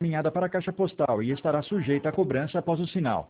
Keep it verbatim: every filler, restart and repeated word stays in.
encaminhada para a caixa postal e estará sujeita à cobrança após o sinal.